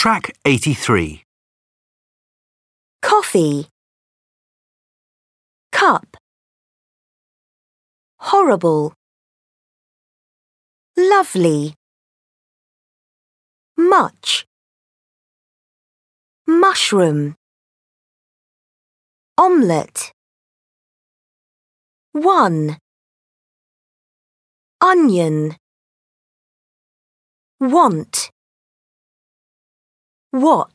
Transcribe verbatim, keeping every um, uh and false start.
Track eighty-three. Coffee. Cup. Horrible. Lovely. Much. Mushroom. Omelette. One. Onion. Want. What?